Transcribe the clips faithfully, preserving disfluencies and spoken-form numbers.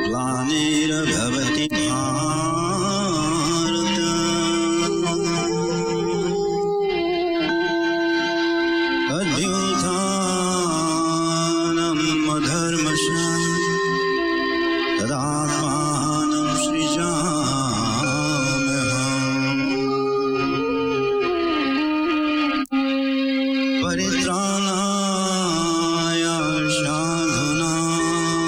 ग्लानिर्भवति भारत अभ्युत्थानम् अधर्मस्य तदात्मानं सृजाम्यहम् परित्राणाय साधूनां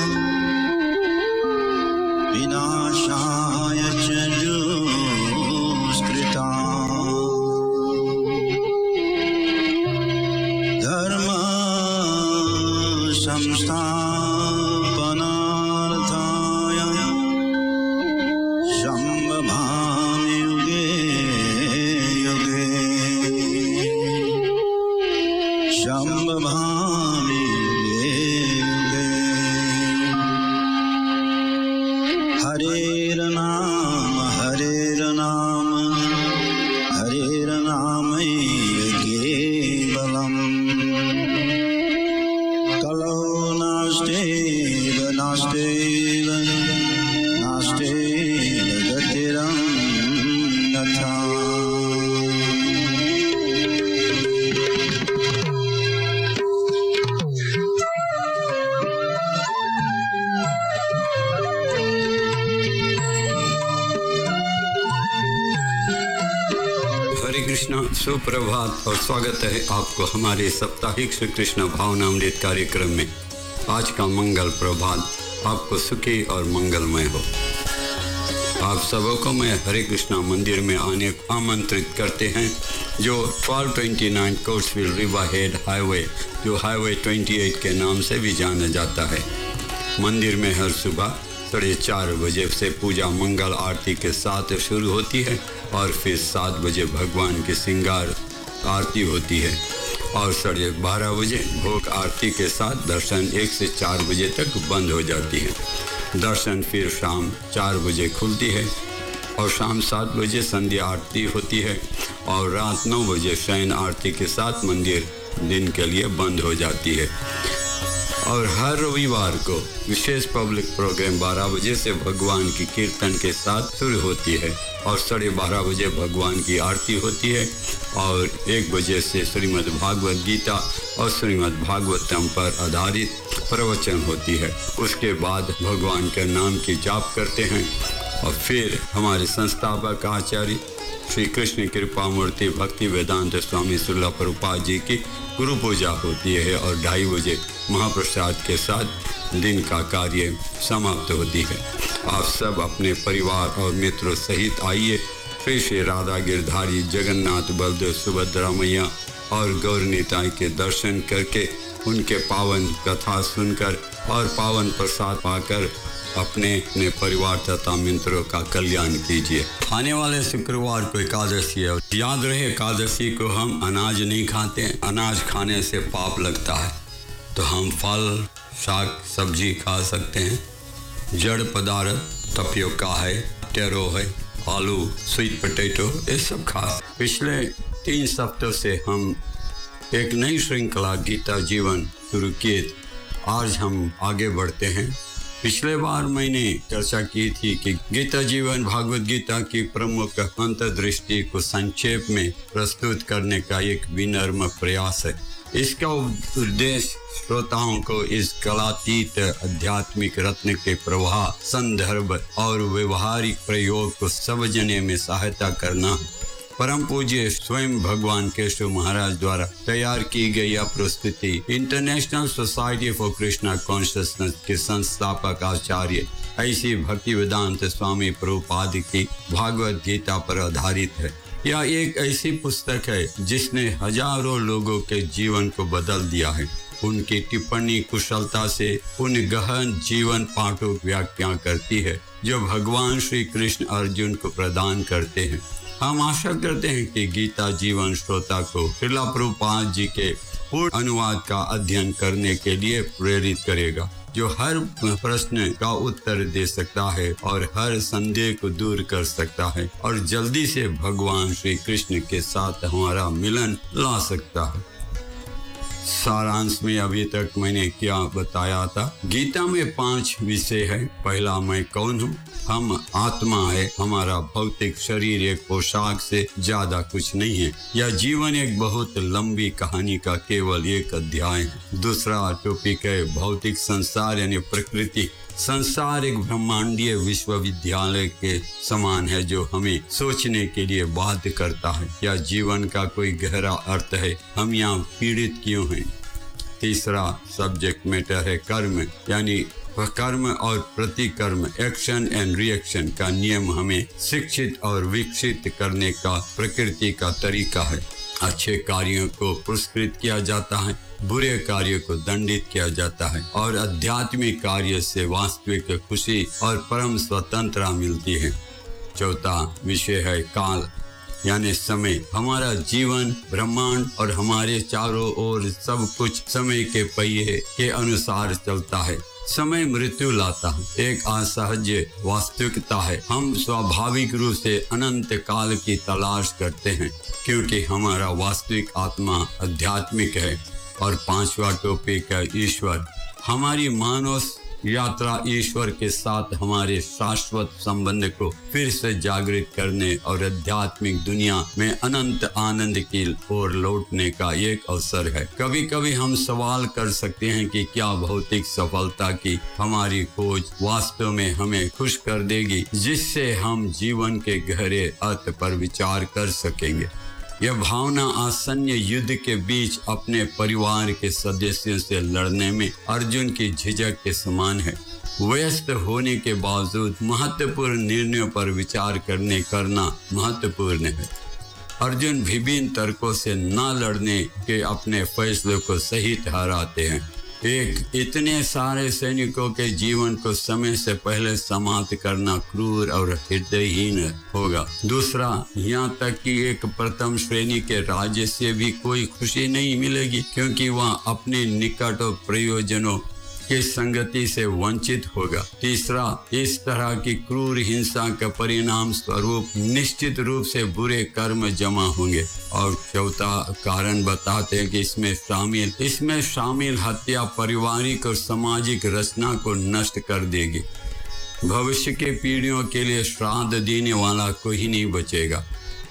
विनाशाय च दुष्कृतां धर्म संस्थापनार्थाय संभवामि युगे युगे संभवामि युगे युगे हरेर्नाम हरेर्नाम हरेर्नामैव केवलम् कलौ नास्त्येव नास्त्येव नास्त्येव गतिरन्यथा हरे कृष्णा, सुप्रभात और स्वागत है आपको हमारे साप्ताहिक श्री कृष्ण भावनामृत कार्यक्रम में। आज का मंगल प्रभात आपको सुखी और मंगलमय हो। आप सबको मैं हरे कृष्णा मंदिर में आने को आमंत्रित करते हैं, जो बारह सौ उनतीस कोर्सविल रिवरहेड हाईवे, जो हाईवे अट्ठाईस के नाम से भी जाना जाता है। मंदिर में हर सुबह साढ़े चार बजे से पूजा मंगल आरती के साथ शुरू होती है और फिर सात बजे भगवान की श्रृंगार आरती होती है और साढ़े बारह बजे भोग आरती के साथ दर्शन एक से चार बजे तक बंद हो जाती है। दर्शन फिर शाम चार बजे खुलती है और शाम सात बजे संध्या आरती होती है और रात नौ बजे शयन आरती के साथ मंदिर दिन के लिए बंद हो जाती है। और हर रविवार को विशेष पब्लिक प्रोग्राम बारह बजे से भगवान की कीर्तन के साथ शुरू होती है और साढ़े बारह बजे भगवान की आरती होती है और एक बजे से श्रीमद् भागवत गीता और श्रीमद् भागवतम पर आधारित प्रवचन होती है। उसके बाद भगवान के नाम की जाप करते हैं और फिर हमारे संस्थापक आचार्य श्री कृष्ण कृपा मूर्ति भक्ति वेदांत स्वामी श्रील प्रभुपाद जी की गुरु पूजा होती है और ढाई बजे महाप्रसाद के साथ दिन का कार्य समाप्त होती है। आप सब अपने परिवार और मित्रों सहित आइए। श्री श्री राधा गिरधारी जगन्नाथ बलदेव सुभद्रा मैया और गौर निताई के दर्शन करके उनके पावन कथा सुनकर और पावन प्रसाद पाकर अपने अपने परिवार तथा मित्रों का कल्याण कीजिए। आने वाले शुक्रवार को एकादशी है। याद रहे, एकादशी को हम अनाज नहीं खाते हैं। अनाज खाने से पाप लगता है, तो हम फल शाक सब्जी खा सकते हैं। जड़ पदार्थ टपियोका है, टेरो है, आलू, स्वीट पोटैटो, ये सब खा। पिछले तीन सप्ताह से हम एक नई श्रृंखला गीता जीवन शुरू किए। आज हम आगे बढ़ते हैं। पिछले बार मैंने चर्चा की थी कि गीता जीवन भागवत गीता की प्रमुख अंतर्दृष्टि को संक्षेप में प्रस्तुत करने का एक विनम्र प्रयास है। इसका उद्देश्य श्रोताओं को इस कलातीत आध्यात्मिक रत्न के प्रवाह, संदर्भ और व्यवहारिक प्रयोग को समझने में सहायता करना। परम पूज्य स्वयं भगवान केशव महाराज द्वारा तैयार की गई यह प्रस्तुति international society for Krishna consciousness के संस्थापक आचार्य ऐसी भक्ति वेदांत स्वामी प्रभुपाद की भागवत गीता पर आधारित है। यह एक ऐसी पुस्तक है जिसने हजारों लोगों के जीवन को बदल दिया है। उनकी टिप्पणी कुशलता से उन गहन जीवन पाठों की व्याख्या करती है जो भगवान श्री कृष्ण अर्जुन को प्रदान करते हैं। हम आशा करते हैं कि गीता जीवन श्रोता को श्रील प्रभुपाद जी के पूर्ण अनुवाद का अध्ययन करने के लिए प्रेरित करेगा, जो हर प्रश्न का उत्तर दे सकता है और हर संदेह को दूर कर सकता है और जल्दी से भगवान श्री कृष्ण के साथ हमारा मिलन ला सकता है। सारांश में अभी तक मैंने क्या बताया था। गीता में पांच विषय है। पहला, मैं कौन हूँ। हम आत्मा है, हमारा भौतिक शरीर एक पोशाक से ज्यादा कुछ नहीं है। यह जीवन एक बहुत लंबी कहानी का केवल एक अध्याय है। दूसरा टॉपिक है भौतिक संसार यानी प्रकृति। संसार एक ब्रह्मांडीय विश्वविद्यालय के समान है जो हमें सोचने के लिए बाध्य करता है। या जीवन का कोई गहरा अर्थ है, हम यहाँ पीड़ित क्यों हैं। तीसरा सब्जेक्ट मैटर है कर्म, यानी कर्म और प्रतिकर्म, एक्शन एंड रिएक्शन का नियम हमें शिक्षित और विकसित करने का प्रकृति का तरीका है। अच्छे कार्यों को पुरस्कृत किया जाता है, बुरे कार्यों को दंडित किया जाता है और आध्यात्मिक कार्य से वास्तविक खुशी और परम स्वतंत्रता मिलती है। चौथा विषय है काल यानी समय। हमारा जीवन, ब्रह्मांड और हमारे चारों ओर सब कुछ समय के पहिए के अनुसार चलता है। समय मृत्यु लाता है, एक असहज वास्तविकता है। हम स्वाभाविक रूप से अनंत काल की तलाश करते हैं क्योंकि हमारा वास्तविक आत्मा आध्यात्मिक है। और पांचवा टॉपिक है ईश्वर। हमारी मानव यात्रा ईश्वर के साथ हमारे शाश्वत संबंध को फिर से जागृत करने और आध्यात्मिक दुनिया में अनंत आनंद की ओर लौटने का एक अवसर है। कभी कभी हम सवाल कर सकते हैं कि क्या भौतिक सफलता की हमारी खोज वास्तव में हमें खुश कर देगी, जिससे हम जीवन के गहरे अर्थ पर विचार कर सकेंगे। यह भावना आसन्न युद्ध के बीच अपने परिवार के सदस्यों से लड़ने में अर्जुन की झिझक के समान है। व्यस्त होने के बावजूद महत्वपूर्ण निर्णयों पर विचार करने करना महत्वपूर्ण है। अर्जुन विभिन्न तर्कों से न लड़ने के अपने फैसले को सही ठहराते हैं। एक, इतने सारे सैनिकों के जीवन को समय से पहले समाप्त करना क्रूर और हृदयहीन होगा। दूसरा, यहाँ तक कि एक प्रथम श्रेणी के राज्य से भी कोई खुशी नहीं मिलेगी क्योंकि वह अपने निकट और प्रयोजनों की संगति से वंचित होगा। तीसरा, इस तरह की क्रूर हिंसा का परिणाम स्वरूप निश्चित रूप से बुरे कर्म जमा होंगे। और चौथा कारण बताते हैं कि इसमें शामिल इसमें शामिल हत्या पारिवारिक और सामाजिक रचना को नष्ट कर देगी। भविष्य के पीढ़ियों के लिए श्राद्ध देने वाला कोई नहीं बचेगा।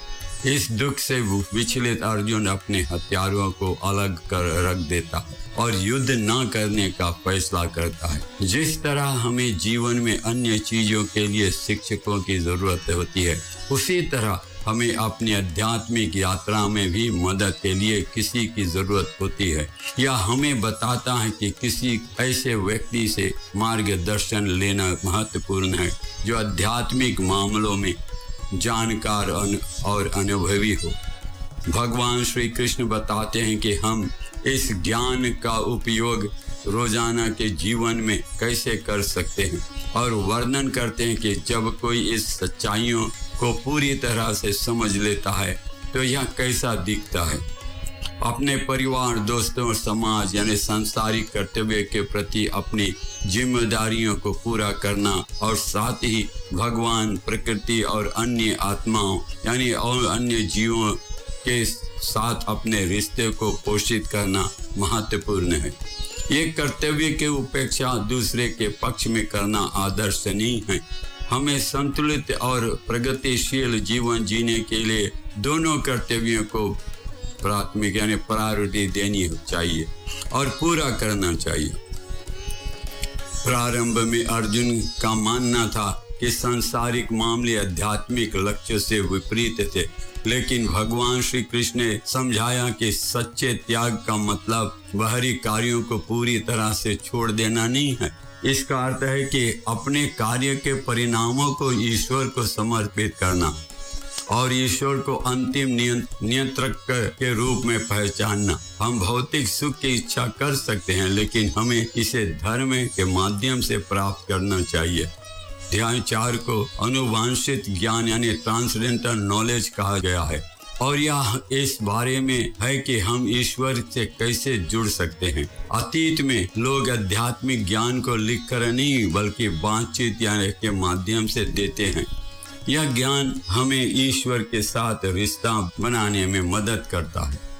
इस दुख से विचलित अर्जुन अपने हथियारों को अलग कर रख देता है और युद्ध न करने का फैसला करता है। जिस तरह हमें जीवन में अन्य चीजों के लिए शिक्षकों की जरूरत होती है, उसी तरह हमें अपनी आध्यात्मिक यात्रा में भी मदद के लिए किसी की जरूरत होती है। यह हमें बताता है कि किसी ऐसे व्यक्ति से मार्गदर्शन लेना महत्वपूर्ण है जो आध्यात्मिक मामलों में जानकार और अनुभवी हो। भगवान श्री कृष्ण बताते हैं कि हम इस ज्ञान का उपयोग रोजाना के जीवन में कैसे कर सकते हैं और वर्णन करते हैं कि जब कोई इस सच्चाइयों को पूरी तरह से समझ लेता है तो यह कैसा दिखता है। अपने परिवार, दोस्तों और समाज यानी सांसारिक कर्तव्य के प्रति अपनी जिम्मेदारियों को पूरा करना और साथ ही भगवान, प्रकृति और अन्य आत्माओं यानी और अन्य जीवों के साथ अपने रिश्ते को पोषित करना महत्वपूर्ण है। ये कर्तव्य के उपेक्षा दूसरे के पक्ष में करना आदर्श नहीं है। हमें संतुलित और प्रगतिशील जीवन जीने के लिए दोनों कर्तव्यों को प्राथमिक यानी प्रायोरिटी देनी चाहिए और पूरा करना चाहिए। प्रारंभ में अर्जुन का मानना था कि सांसारिक मामले आध्यात्मिक लक्ष्य से विपरीत थे, लेकिन भगवान श्री कृष्ण ने समझाया कि सच्चे त्याग का मतलब बाहरी कार्यों को पूरी तरह से छोड़ देना नहीं है। इसका अर्थ है कि अपने कार्य के परिणामों को ईश्वर को समर्पित करना और ईश्वर को अंतिम नियंत्रक के रूप में पहचानना। हम भौतिक सुख की इच्छा कर सकते हैं, लेकिन हमें इसे धर्म के माध्यम से प्राप्त करना चाहिए। ध्यान चार को अनुवांशित ज्ञान यानी ट्रांसडेंटल नॉलेज कहा गया है और यह इस बारे में है कि हम ईश्वर से कैसे जुड़ सकते हैं। अतीत में लोग आध्यात्मिक ज्ञान को लिखकर नहीं बल्कि बातचीत यानी के माध्यम से देते हैं। यह ज्ञान हमें ईश्वर के साथ रिश्ता बनाने में मदद करता है।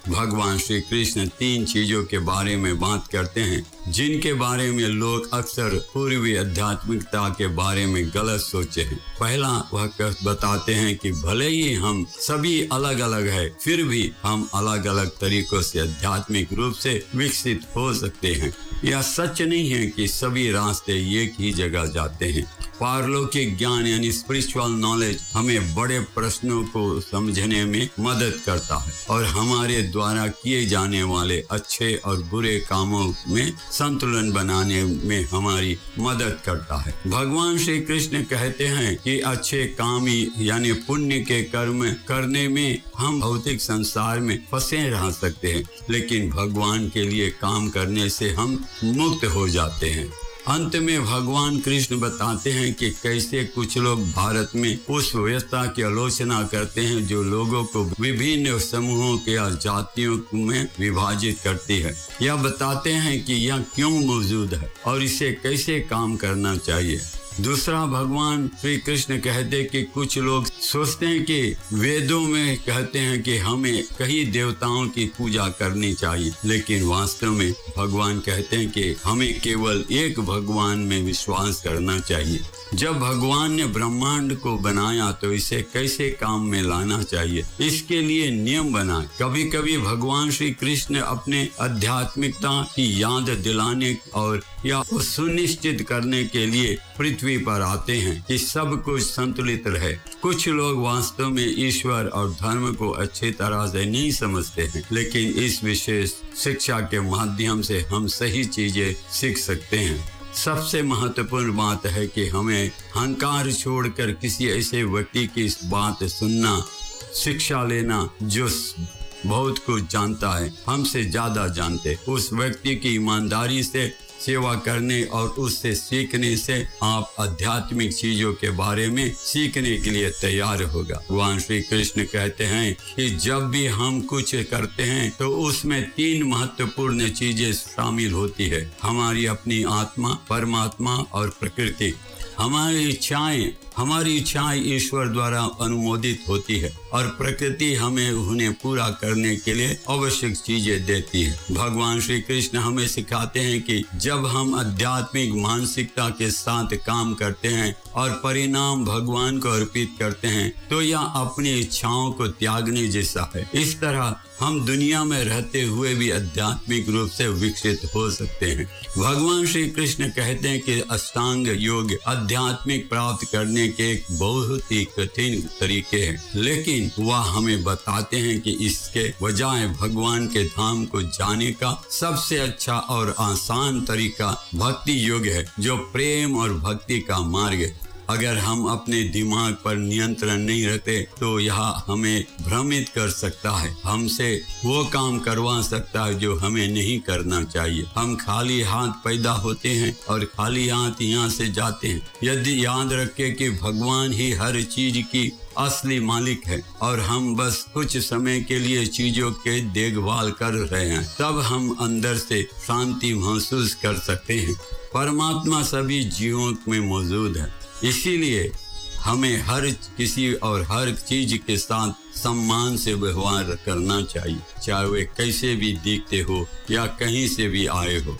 भगवान श्री कृष्ण तीन चीजों के बारे में बात करते हैं जिनके बारे में लोग अक्सर पूर्वी आध्यात्मिकता के बारे में गलत सोचे हैं। पहला वह बताते हैं कि भले ही हम सभी अलग अलग है, फिर भी हम अलग अलग तरीकों से आध्यात्मिक रूप से विकसित हो सकते हैं। यह सच नहीं है कि सभी रास्ते एक ही जगह जाते हैं। पारलौकिक ज्ञान यानी स्पिरिचुअल नॉलेज हमें बड़े प्रश्नों को समझने में मदद करता है और हमारे द्वारा किए जाने वाले अच्छे और बुरे कामों में संतुलन बनाने में हमारी मदद करता है। भगवान श्री कृष्ण कहते हैं कि अच्छे काम यानी पुण्य के कर्म करने में हम भौतिक संसार में फंसे रह सकते हैं, लेकिन भगवान के लिए काम करने से हम मुक्त हो जाते हैं। अंत में भगवान कृष्ण बताते हैं कि कैसे कुछ लोग भारत में उस व्यवस्था की आलोचना करते हैं जो लोगों को विभिन्न समूहों के या जातियों में विभाजित करती है। यह बताते हैं कि यह क्यों मौजूद है और इसे कैसे काम करना चाहिए। दूसरा, भगवान श्री कृष्ण कहते कि कुछ लोग सोचते हैं कि वेदों में कहते हैं कि हमें कई देवताओं की पूजा करनी चाहिए, लेकिन वास्तव में भगवान कहते हैं कि हमें केवल एक भगवान में विश्वास करना चाहिए। जब भगवान ने ब्रह्मांड को बनाया तो इसे कैसे काम में लाना चाहिए, इसके लिए नियम बनाए। कभी कभी भगवान श्री कृष्ण अपने आध्यात्मिकता की याद दिलाने और या सुनिश्चित करने के लिए पृथ्वी पर आते हैं कि सब कुछ संतुलित रहे। कुछ लोग वास्तव में ईश्वर और धर्म को अच्छी तरह से नहीं समझते हैं, लेकिन इस विशेष शिक्षा के माध्यम से हम सही चीजें सीख सकते हैं। सबसे महत्वपूर्ण बात है कि हमें अहंकार छोड़कर किसी ऐसे व्यक्ति की इस बात सुनना, शिक्षा लेना जो बहुत कुछ जानता है, हमसे ज्यादा जानते। उस व्यक्ति की ईमानदारी से सेवा करने और उससे सीखने से आप आध्यात्मिक चीजों के बारे में सीखने के लिए तैयार होगा। भगवान श्री कृष्ण कहते हैं कि जब भी हम कुछ करते हैं तो उसमें तीन महत्वपूर्ण चीजें शामिल होती है, हमारी अपनी आत्मा, परमात्मा और प्रकृति। हमारी इच्छाएं हमारी इच्छाएं ईश्वर द्वारा अनुमोदित होती है और प्रकृति हमें उन्हें पूरा करने के लिए आवश्यक चीजें देती है। भगवान श्री कृष्ण हमें सिखाते हैं कि जब हम आध्यात्मिक मानसिकता के साथ काम करते हैं और परिणाम भगवान को अर्पित करते हैं तो यह अपनी इच्छाओं को त्यागने जैसा है। इस तरह हम दुनिया में रहते हुए भी आध्यात्मिक रूप से विकसित हो सकते हैं। भगवान श्री कृष्ण कहते हैं कि अष्टांग योग आध्यात्मिक प्राप्त करने के एक बहुत ही कठिन तरीके हैं, लेकिन वह हमें बताते हैं कि इसके बजाय भगवान के धाम को जाने का सबसे अच्छा और आसान तरीका भक्ति योग है, जो प्रेम और भक्ति का मार्ग है। अगर हम अपने दिमाग पर नियंत्रण नहीं रखते तो यह हमें भ्रमित कर सकता है, हमसे वो काम करवा सकता है जो हमें नहीं करना चाहिए। हम खाली हाथ पैदा होते हैं और खाली हाथ यहाँ से जाते हैं। यदि याद रखें कि भगवान ही हर चीज की असली मालिक है और हम बस कुछ समय के लिए चीजों के देखभाल कर रहे हैं, तब हम अंदर से शांति महसूस कर सकते हैं। परमात्मा सभी जीवों में मौजूद है, इसीलिए हमें हर किसी और हर चीज के साथ सम्मान से व्यवहार करना चाहिए, चाहे वे कैसे भी दिखते हो या कहीं से भी आए हो।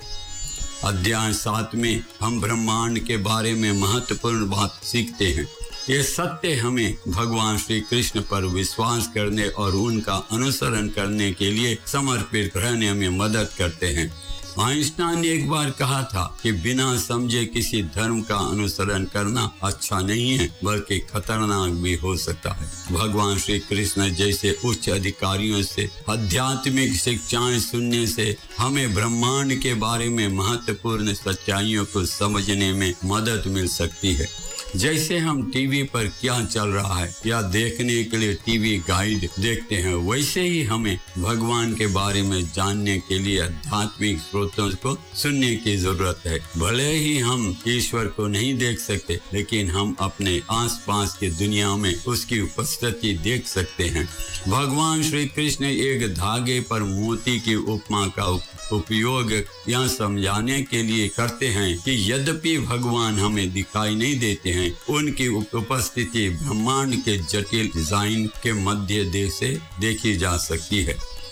अध्याय सात में हम ब्रह्मांड के बारे में महत्वपूर्ण बात सीखते हैं। ये सत्य हमें भगवान श्री कृष्ण पर विश्वास करने और उनका अनुसरण करने के लिए समर्पित रहने में मदद करते हैं। आइंस्टाइन ने एक बार कहा था कि बिना समझे किसी धर्म का अनुसरण करना अच्छा नहीं है, बल्कि खतरनाक भी हो सकता है। भगवान श्री कृष्ण जैसे उच्च अधिकारियों से आध्यात्मिक शिक्षाएं सुनने से हमें ब्रह्मांड के बारे में महत्वपूर्ण सच्चाइयों को समझने में मदद मिल सकती है। जैसे हम टीवी पर क्या चल रहा है या देखने के लिए टीवी गाइड देखते हैं, वैसे ही हमें भगवान के बारे में जानने के लिए आध्यात्मिक स्रोतों को सुनने की जरूरत है। भले ही हम ईश्वर को नहीं देख सकते, लेकिन हम अपने आसपास की दुनिया में उसकी उपस्थिति देख सकते हैं। भगवान श्री कृष्ण एक धागे पर मोती की उपमा का उपयोग यह समझाने के लिए करते हैं कि यद्यपि भगवान हमें दिखाई नहीं देते हैं, उनकी उपस्थिति ब्रह्मांड के जटिल डिजाइन के मध्य से देखी जा सकती है।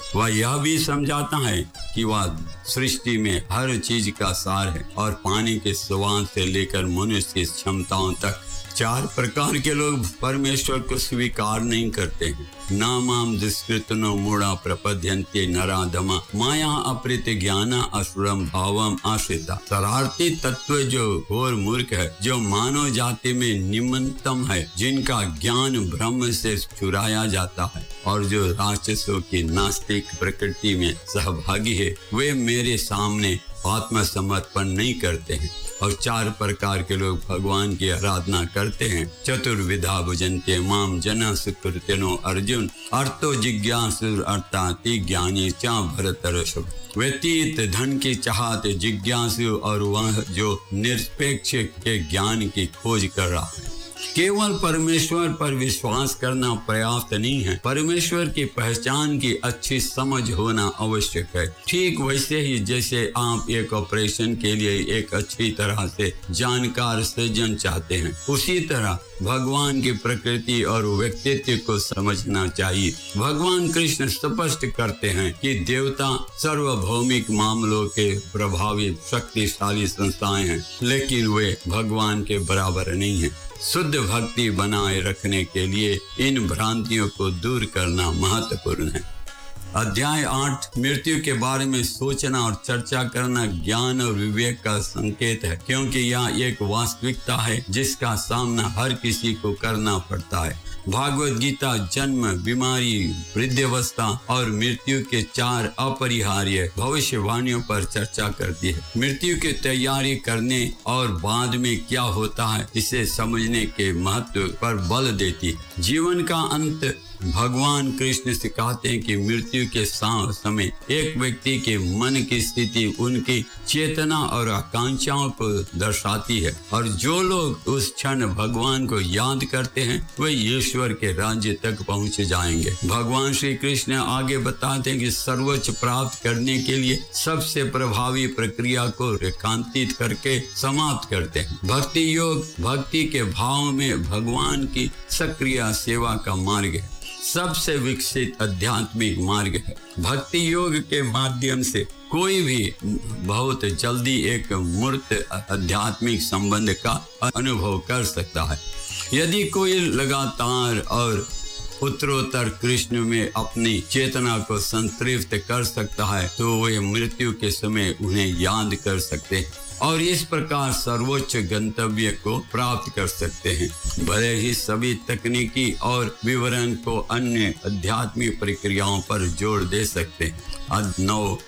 वह यह भी समझाता है कि वह सृष्टि में हर चीज का सार है और पानी के स्वाद से लेकर मनुष्य की क्षमताओं तक। चार प्रकार के लोग परमेश्वर को स्वीकार नहीं करते हैं। नामाम दुष्कृतनो मूढ़ा प्रपद्यन्ते नराधमा माया अप्रीत ज्ञाना असुरम भावम आश्रिता। शरारती तत्व जो घोर मूर्ख है, जो मानव जाति में निम्नतम है, जिनका ज्ञान ब्रह्म से चुराया जाता है और जो राक्षसों की नास्तिक प्रकृति में सहभागी है, वे मेरे सामने आत्मसमर्पण नहीं करते हैं। और चार प्रकार के लोग भगवान की आराधना करते हैं। चतुर्विधा भुजन्ते माम जना सुकृतिनो अर्जुन अर्थो जिज्ञासु अर्थाति ज्ञानी चा भरतर्षभ। व्यतीत धन की चाहत जिज्ञासु और वह जो निरपेक्ष के ज्ञान की खोज कर रहा है। केवल परमेश्वर पर विश्वास करना पर्याप्त नहीं है, परमेश्वर की पहचान की अच्छी समझ होना आवश्यक है। ठीक वैसे ही जैसे आप एक ऑपरेशन के लिए एक अच्छी तरह से जानकार सर्जन चाहते हैं, उसी तरह भगवान की प्रकृति और व्यक्तित्व को समझना चाहिए। भगवान कृष्ण स्पष्ट करते हैं कि देवता सार्वभौमिक मामलों के प्रभावी शक्तिशाली संस्थाएं हैं, लेकिन वे भगवान के बराबर नहीं हैं। शुद्ध भक्ति बनाए रखने के लिए इन भ्रांतियों को दूर करना महत्वपूर्ण है। अध्याय आठ मृत्यु के बारे में सोचना और चर्चा करना ज्ञान और विवेक का संकेत है, क्योंकि यह एक वास्तविकता है जिसका सामना हर किसी को करना पड़ता है। भागवत गीता जन्म, बीमारी, वृद्धावस्था और मृत्यु के चार अपरिहार्य भविष्यवाणियों पर चर्चा करती है। मृत्यु की तैयारी करने और बाद में क्या होता है इसे समझने के महत्व पर बल देती है। जीवन का अंत भगवान कृष्ण सिखाते हैं कि मृत्यु के समय एक व्यक्ति के मन की स्थिति उनकी चेतना और आकांक्षाओं को दर्शाती है, और जो लोग उस क्षण भगवान को याद करते हैं वे ईश्वर के राज्य तक पहुंच जाएंगे। भगवान श्री कृष्ण आगे बताते हैं कि सर्वोच्च प्राप्त करने के लिए सबसे प्रभावी प्रक्रिया को रेखांकित करके समाप्त करते हैं। भक्ति योग भक्ति के भाव में भगवान की सक्रिय सेवा का मार्ग है, सबसे विकसित आध्यात्मिक मार्ग है। भक्ति योग के माध्यम से कोई भी बहुत जल्दी एक मूर्त आध्यात्मिक संबंध का अनुभव कर सकता है। यदि कोई लगातार और उत्तरोत्तर कृष्ण में अपनी चेतना को संतृप्त कर सकता है तो वे मृत्यु के समय उन्हें याद कर सकते हैं और इस प्रकार सर्वोच्च गंतव्य को प्राप्त कर सकते हैं। भले ही सभी तकनीकी और विवरण को अन्य आध्यात्मिक प्रक्रियाओं पर जोर दे सकते हैं। नौ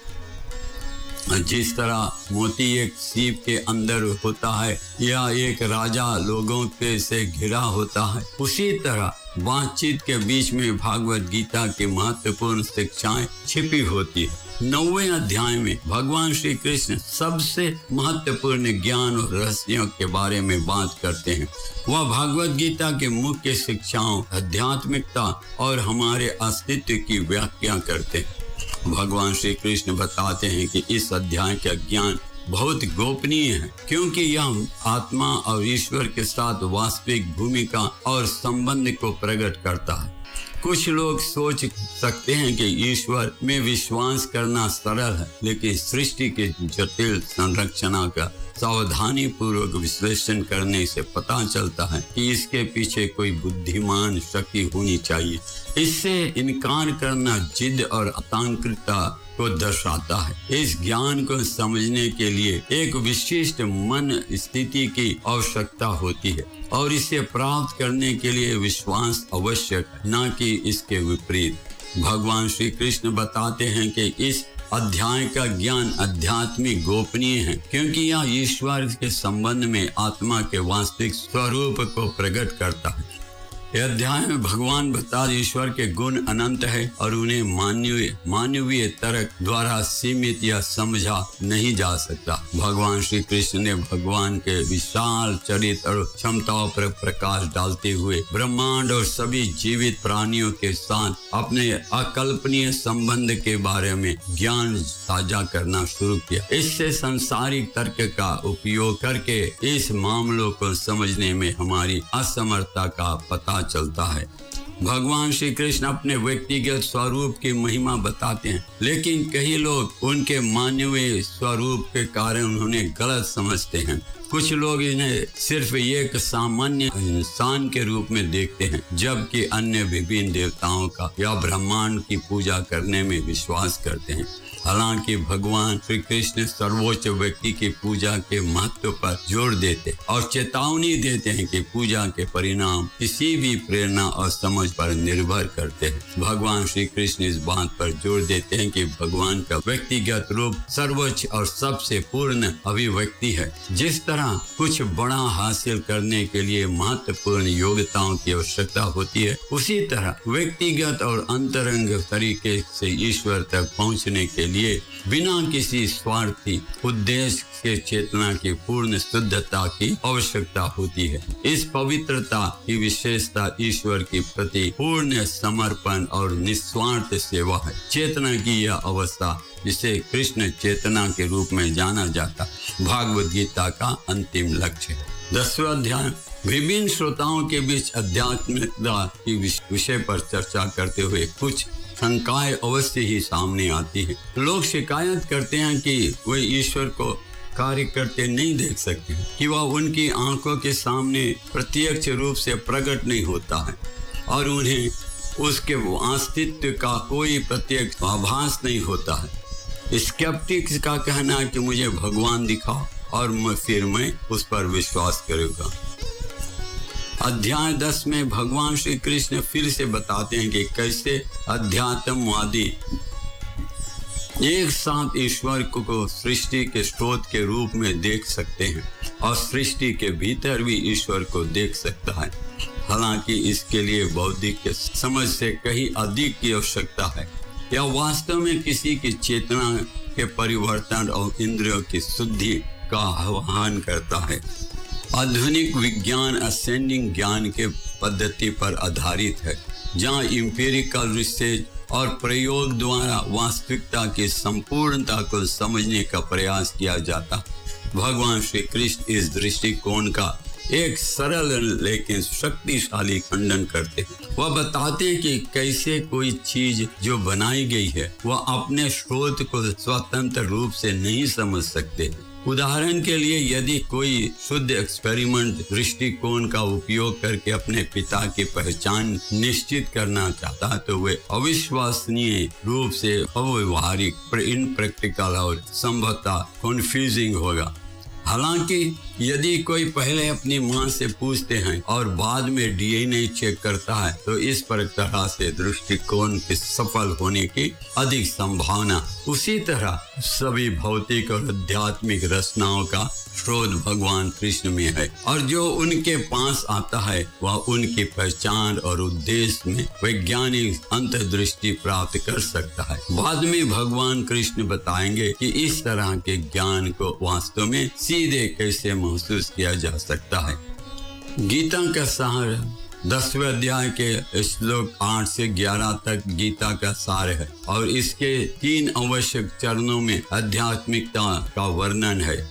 जिस तरह मोती एक सीप के अंदर होता है या एक राजा लोगों के से घिरा होता है, उसी तरह बातचीत के बीच में भागवत गीता की महत्वपूर्ण शिक्षाएं छिपी होती है। नौवें अध्याय में भगवान श्री कृष्ण सबसे महत्वपूर्ण ज्ञान और रहस्यों के बारे में बात करते हैं। वह भागवत गीता के मुख्य शिक्षाओं, आध्यात्मिकता और हमारे अस्तित्व की व्याख्या करते हैं। भगवान श्री कृष्ण बताते हैं कि इस अध्याय का ज्ञान बहुत गोपनीय है, क्योंकि यह आत्मा और ईश्वर के साथ वास्तविक भूमिका और संबंध को प्रकट करता है। कुछ लोग सोच सकते हैं कि ईश्वर में विश्वास करना सरल है, लेकिन सृष्टि के जटिल संरचना का सावधानी पूर्वक विश्लेषण करने से पता चलता है कि इसके पीछे कोई बुद्धिमान शक्ति होनी चाहिए। इससे इनकार करना जिद और आतंकता को दर्शाता है। इस ज्ञान को समझने के लिए एक विशिष्ट मन स्थिति की आवश्यकता होती है और इसे प्राप्त करने के लिए विश्वास आवश्यक है, न कि इसके विपरीत। भगवान श्री कृष्ण बताते हैं कि इस अध्याय का ज्ञान आध्यात्मिक गोपनीय है, क्योंकि यह ईश्वर के संबंध में आत्मा के वास्तविक स्वरूप को प्रकट करता है। यह अध्याय में भगवान बता ईश्वर के गुण अनंत है और उन्हें मानवीय मानवीय तर्क द्वारा सीमित या समझा नहीं जा सकता। भगवान श्री कृष्ण ने भगवान के विशाल चरित्र और क्षमताओं पर प्रकाश डालते हुए ब्रह्मांड और सभी जीवित प्राणियों के साथ अपने अकल्पनीय संबंध के बारे में ज्ञान साझा करना शुरू किया। इससे सांसारिक तर्क का उपयोग करके इस मामलों को समझने में हमारी असमर्थता का पता चलता है। भगवान श्री कृष्ण अपने व्यक्तिगत स्वरूप की महिमा बताते हैं, लेकिन कई लोग उनके मानवीय स्वरूप के कारण उन्हें गलत समझते हैं। कुछ लोग इन्हें सिर्फ एक सामान्य इंसान के रूप में देखते हैं, जबकि अन्य विभिन्न देवताओं का या ब्रह्मांड की पूजा करने में विश्वास करते हैं। हालांकि भगवान श्री कृष्ण सर्वोच्च व्यक्ति की पूजा के महत्व पर जोर देते और चेतावनी देते हैं कि पूजा के परिणाम किसी भी प्रेरणा और समझ पर निर्भर करते हैं। भगवान श्री कृष्ण इस बात पर जोर देते हैं कि भगवान का व्यक्तिगत रूप सर्वोच्च और सबसे पूर्ण अभिव्यक्ति है। जिस तरह कुछ बड़ा हासिल करने के लिए महत्वपूर्ण योग्यताओं की आवश्यकता होती है, उसी तरह व्यक्तिगत और अंतरंग तरीके से ईश्वर तक पहुंचने के लिए बिना किसी स्वार्थी उद्देश्य के चेतना की पूर्ण शुद्धता की आवश्यकता होती है। इस पवित्रता की विशेषता ईश्वर के प्रति पूर्ण समर्पण और निस्वार्थ सेवा है। चेतना की यह अवस्था, जिसे कृष्ण चेतना के रूप में जाना जाता, भागवत गीता का अंतिम लक्ष्य है। दसवां अध्याय विभिन्न श्रोताओं के बीच आध्यात्मिकता की विषय पर चर्चा करते हुए कुछ शंकाएं अवश्य ही सामने आती है। लोग शिकायत करते हैं कि वे ईश्वर को कार्य करते नहीं देख सकते, कि वह उनकी आंखों के सामने प्रत्यक्ष रूप से प्रकट नहीं होता है और उन्हें उसके अस्तित्व का कोई प्रत्यक्ष आभास नहीं होता है। स्केप्टिक्स का कहना है कि मुझे भगवान दिखाओ और मैं फिर मैं उस पर विश्वास करूंगा। अध्याय दस में भगवान श्री कृष्ण फिर से बताते हैं कि कैसे अध्यात्मवादी एक साथ ईश्वर को सृष्टि के स्रोत के रूप में देख सकते हैं और सृष्टि के भीतर भी ईश्वर को देख सकता है। हालांकि इसके लिए बौद्धिक समझ से कहीं अधिक की आवश्यकता है। यह वास्तव में किसी की चेतना के परिवर्तन और इंद्रियों की शुद्धि का आह्वान करता है। आधुनिक विज्ञान असेंडिंग ज्ञान के पद्धति पर आधारित है, जहाँ इंपेरिकल रिसर्च और प्रयोग द्वारा वास्तविकता की संपूर्णता को समझने का प्रयास किया जाता। भगवान श्री कृष्ण इस दृष्टिकोण का एक सरल लेकिन शक्तिशाली खंडन करते हैं। वह बताते हैं कि कैसे कोई चीज जो बनाई गई है वह अपने स्रोत को स्वतंत्र रूप से नहीं समझ सकते। उदाहरण के लिए, यदि कोई शुद्ध एक्सपेरिमेंट दृष्टिकोण का उपयोग करके अपने पिता की पहचान निश्चित करना चाहता है तो वे अविश्वसनीय रूप से अव्यवहारिक, इनप्रैक्टिकल और संभवतः कंफ्यूजिंग होगा। हालांकि यदि कोई पहले अपनी मां से पूछते हैं और बाद में डीएनए चेक करता है तो इस पर तरह से दृष्टिकोण के सफल होने की अधिक संभावना। उसी तरह सभी भौतिक और आध्यात्मिक रचनाओं का स्रोत भगवान कृष्ण में है और जो उनके पास आता है वह उनकी पहचान और उद्देश्य में वैज्ञानिक अंतर्दृष्टि प्राप्त कर सकता है। बाद में भगवान कृष्ण बताएंगे कि इस तरह के ज्ञान को वास्तव में सीधे कैसे महसूस किया जा सकता है। गीता का सार दसवें अध्याय के श्लोक आठ से ग्यारह तक गीता का सार है और इसके तीन आवश्यक चरणों में आध्यात्मिकता का वर्णन है।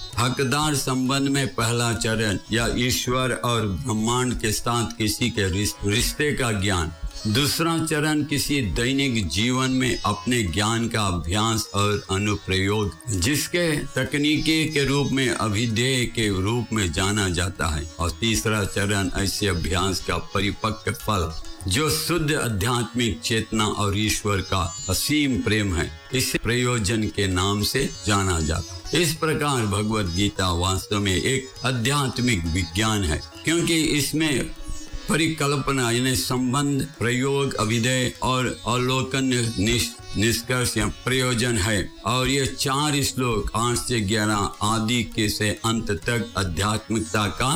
हकदार संबंध में पहला चरण या ईश्वर और ब्रह्मांड के साथ किसी के रिश्ते का ज्ञान। दूसरा चरण किसी दैनिक जीवन में अपने ज्ञान का अभ्यास और अनुप्रयोग, जिसके तकनीकी के रूप में अभिधेय के रूप में जाना जाता है। और तीसरा चरण ऐसे अभ्यास का परिपक्व फल जो शुद्ध आध्यात्मिक चेतना और ईश्वर का असीम प्रेम है, इसे प्रयोजन के नाम से जाना जाता है। इस प्रकार भगवत गीता वास्तव में एक आध्यात्मिक विज्ञान है, क्योंकि इसमें परिकल्पना यानी संबंध, प्रयोग, अभिधेय और अवलोकन, निष्कर्ष या प्रयोजन है। और ये चार श्लोक आठ से ग्यारह आदि के से अंत तक आध्यात्मिकता का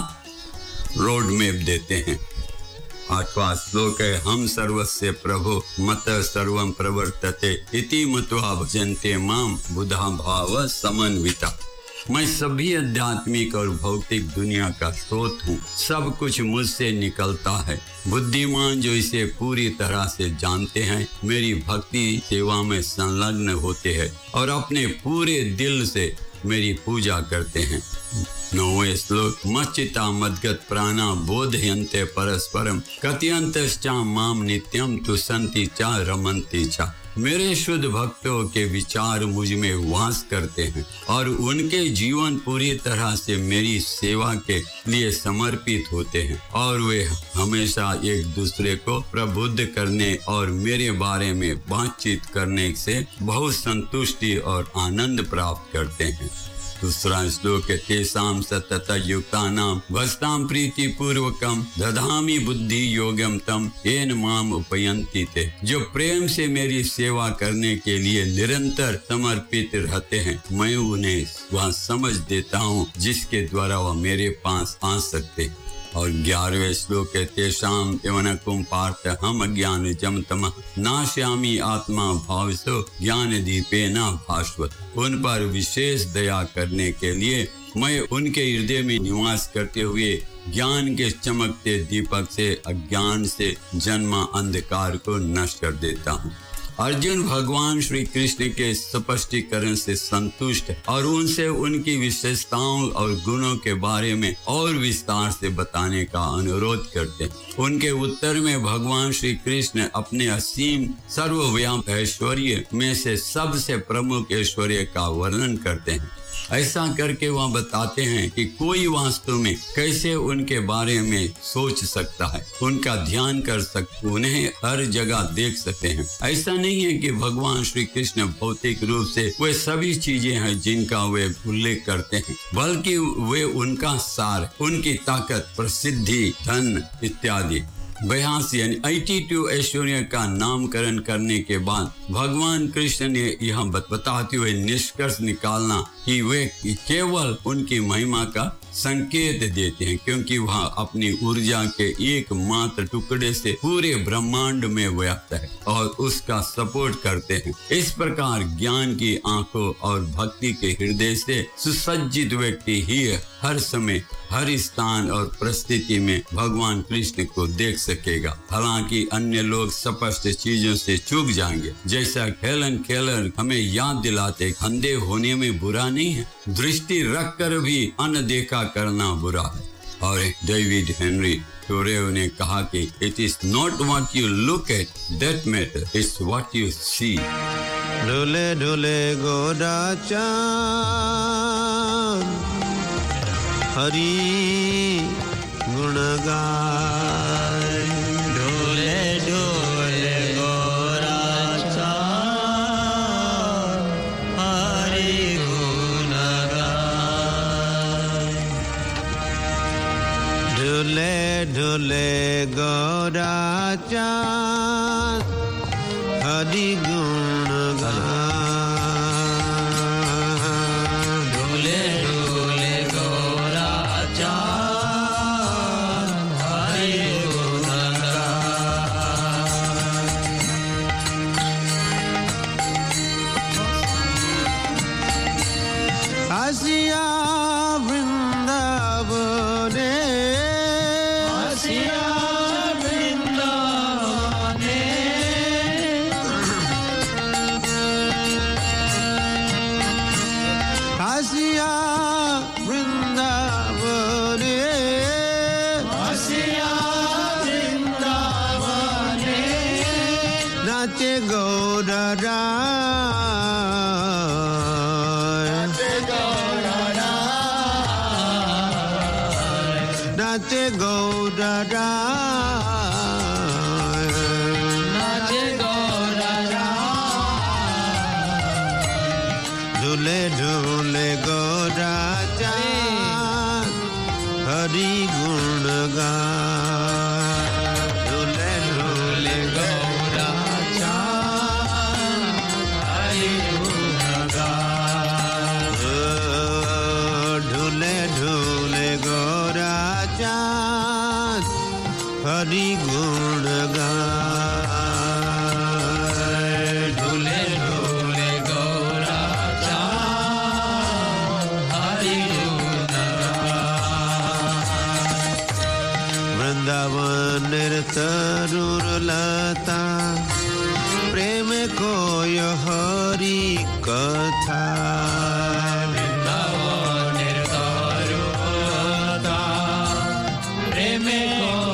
रोड मैप देते हैं। आठवां श्लोक है, हम सर्वस्य प्रभु मत सर्वं प्रवर्तते इति मत्वा भजन्ते माम बुधा भाव समन्विता। मैं सभी आध्यात्मिक और भौतिक दुनिया का स्रोत हूँ, सब कुछ मुझसे निकलता है। बुद्धिमान जो इसे पूरी तरह से जानते हैं मेरी भक्ति सेवा में संलग्न होते हैं और अपने पूरे दिल से मेरी पूजा करते हैं। नौवें श्लोक मच्चिता मद्गत प्राणा बोधयन्ते परस्परम कथयन्तश्च माम नित्यम तुसन्ति च रमन्ति च। मेरे शुद्ध भक्तों के विचार मुझ में वास करते हैं और उनके जीवन पूरी तरह से मेरी सेवा के लिए समर्पित होते हैं और वे हमेशा एक दूसरे को प्रबुद्ध करने और मेरे बारे में बातचीत करने से बहुत संतुष्टि और आनंद प्राप्त करते हैं। दूसरा श्लोक है तेषां सतत युक्तानां भस्तां प्रीति पूर्वकम दधामि बुद्धि योगम तम येन माम उपयन्ति ते। जो प्रेम से मेरी सेवा करने के लिए निरंतर समर्पित रहते हैं, मैं उन्हें वह समझ देता हूँ जिसके द्वारा वह मेरे पास आ सकते हैं। और ग्यारहवें श्लोक है तेषां यवनकुम पार्थ हम अज्ञान जम तमः नाश्यामि आत्मा भावसो ज्ञान दीपेन भास्वत। उन पर विशेष दया करने के लिए मैं उनके हृदय में निवास करते हुए ज्ञान के चमकते दीपक से अज्ञान से जन्मा अंधकार को नष्ट कर देता हूँ। अर्जुन भगवान श्री कृष्ण के स्पष्टीकरण से संतुष्ट और उनसे उनकी विशेषताओं और गुणों के बारे में और विस्तार से बताने का अनुरोध करते हैं। उनके उत्तर में भगवान श्री कृष्ण अपने असीम सर्वव्यापक ऐश्वर्य में से सबसे प्रमुख ऐश्वर्य का वर्णन करते हैं। ऐसा करके वह बताते हैं कि कोई वास्तव में कैसे उनके बारे में सोच सकता है, उनका ध्यान कर सकते, उन्हें हर जगह देख सकते हैं। ऐसा नहीं है कि भगवान श्री कृष्ण भौतिक रूप से वे सभी चीजें हैं जिनका वे उल्लेख करते हैं, बल्कि वे उनका सार, उनकी ताकत, प्रसिद्धि, धन इत्यादि बयासी यानी बयासी ऐश्वर्य का नामकरण करने के बाद भगवान कृष्ण ने यह बताते हुए निष्कर्ष निकालना कि वे केवल उनकी महिमा का संकेत देते हैं, क्योंकि वह अपनी ऊर्जा के एकमात्र टुकड़े से पूरे ब्रह्मांड में व्याप्त है और उसका सपोर्ट करते हैं। इस प्रकार ज्ञान की आंखों और भक्ति के हृदय से सुसज्जित व्यक्ति ही हर समय, हर स्थान और परिस्थिति में भगवान कृष्ण को देख सकेगा। हालांकि अन्य लोग स्पष्ट चीजों से चूक जाएंगे, जैसा खेलन खेलन हमें याद दिलाते अंधे होने में बुरा नहीं है, दृष्टि रख कर भी अनदेखा करना बुरा है। और डेविड हेनरी थोरेओ ने कहा कि it is not what you look at that matter, it's what you see. ढोले ढोले गोरा चांद हरि गुण गाए, ढोले ढोले गोरा चांद हरि गुण गाए, ढोले ढोले गोरा चांद हरि गुण गाए, ढोले ढोले गोरा चांद हरि गुण गाए। आसिया वृंदावने, आसिया वृंदावने, आसिया वृंदावने, आसिया वृंदावने, नाचे गौरा राय, नाचे गौरा राय, नाचे गौरा राय, नाचे गौरा राय, झूले झूले गौरा चांद हरि गुण गाए, झूले झूले गौरा चांद हरि गुण गाए, झूले झूले गौरा चांद हरि गुण गाए, झूले झूले गौरा चांद हरि गुण गाए। वृंदावन तरुर लता प्रेम को हरि कथा, वृंदावन में कौन